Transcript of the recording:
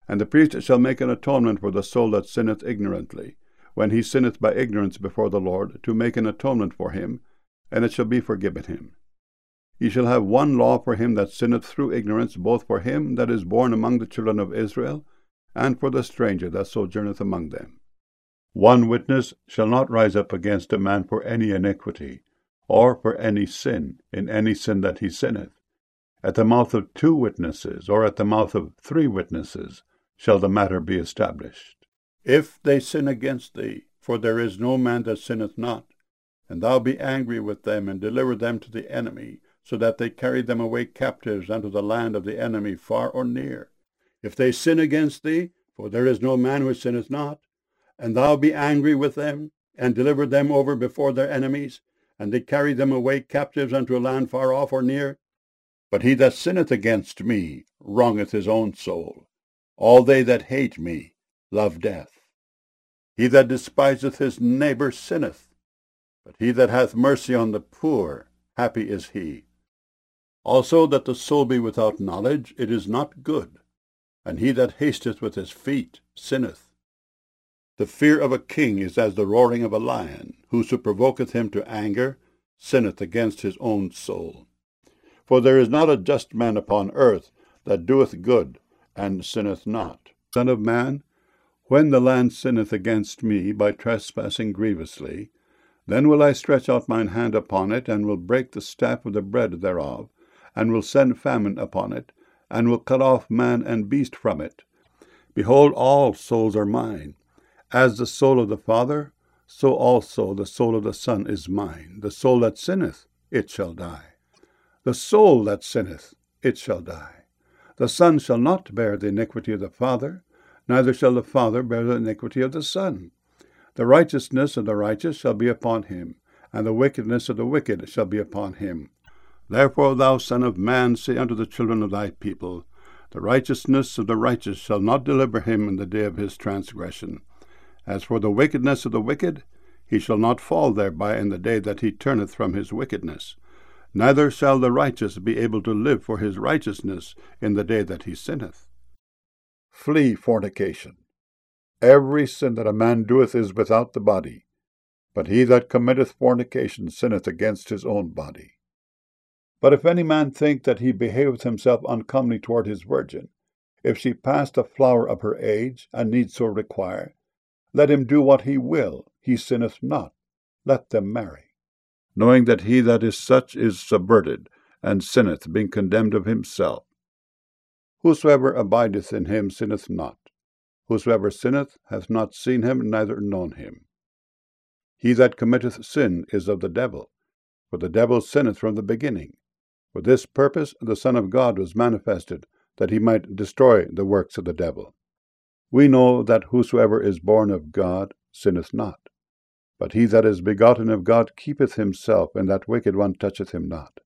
And the priest shall make an atonement for the soul that sinneth ignorantly, when he sinneth by ignorance before the Lord, to make an atonement for him, and it shall be forgiven him. Ye shall have one law for him that sinneth through ignorance, both for him that is born among the children of Israel, and for the stranger that sojourneth among them. One witness shall not rise up against a man for any iniquity, or for any sin, in any sin that he sinneth. At the mouth of 2 witnesses, or at the mouth of 3 witnesses, shall the matter be established. If they sin against thee, for there is no man that sinneth not, and thou be angry with them, and deliver them to the enemy, so that they carry them away captives unto the land of the enemy, far or near. If they sin against thee, for there is no man who sinneth not, and thou be angry with them, and deliver them over before their enemies, and they carry them away captives unto a land far off or near. But he that sinneth against me wrongeth his own soul. All they that hate me love death. He that despiseth his neighbor sinneth, but he that hath mercy on the poor, happy is he. Also that the soul be without knowledge, it is not good, and he that hasteth with his feet sinneth. The fear of a king is as the roaring of a lion. Whoso provoketh him to anger sinneth against his own soul. For there is not a just man upon earth that doeth good, and sinneth not. Son of man, when the land sinneth against me by trespassing grievously, then will I stretch out mine hand upon it, and will break the staff of the bread thereof, and will send famine upon it, and will cut off man and beast from it. Behold, all souls are mine. As the soul of the Father, so also the soul of the Son is mine. The soul that sinneth, it shall die. The soul that sinneth, it shall die. The Son shall not bear the iniquity of the Father, neither shall the Father bear the iniquity of the Son. The righteousness of the righteous shall be upon him, and the wickedness of the wicked shall be upon him. Therefore, thou Son of man, say unto the children of thy people, the righteousness of the righteous shall not deliver him in the day of his transgression. As for the wickedness of the wicked, he shall not fall thereby in the day that he turneth from his wickedness. Neither shall the righteous be able to live for his righteousness in the day that he sinneth. Flee fornication. Every sin that a man doeth is without the body, but he that committeth fornication sinneth against his own body. But if any man think that he behaveth himself uncomely toward his virgin, if she pass the flower of her age, and need so require, let him do what he will, he sinneth not. Let them marry. Knowing that he that is such is subverted, and sinneth, being condemned of himself. Whosoever abideth in him sinneth not. Whosoever sinneth hath not seen him, neither known him. He that committeth sin is of the devil, for the devil sinneth from the beginning. For this purpose the Son of God was manifested, that he might destroy the works of the devil. We know that whosoever is born of God sinneth not. But he that is begotten of God keepeth himself, and that wicked one toucheth him not.